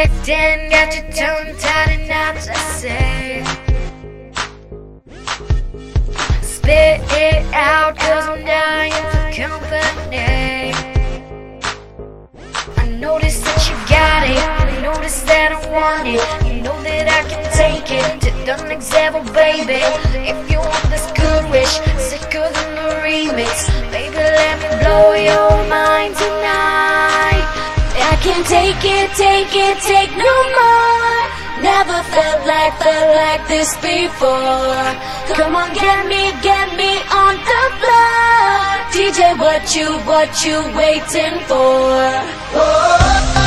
acting, got your tongue tied in knots, I say. Spit it out, cause I'm dying for company. I notice that you got it, I notice that I want it. You know that I can take it to the next level, baby. If you want this good wish, sicker than the remix, baby, let me blow your mind tonight. I can't take it, take no more. Never felt like this before. Come on, get me on the floor. DJ, what you waiting for? Oh.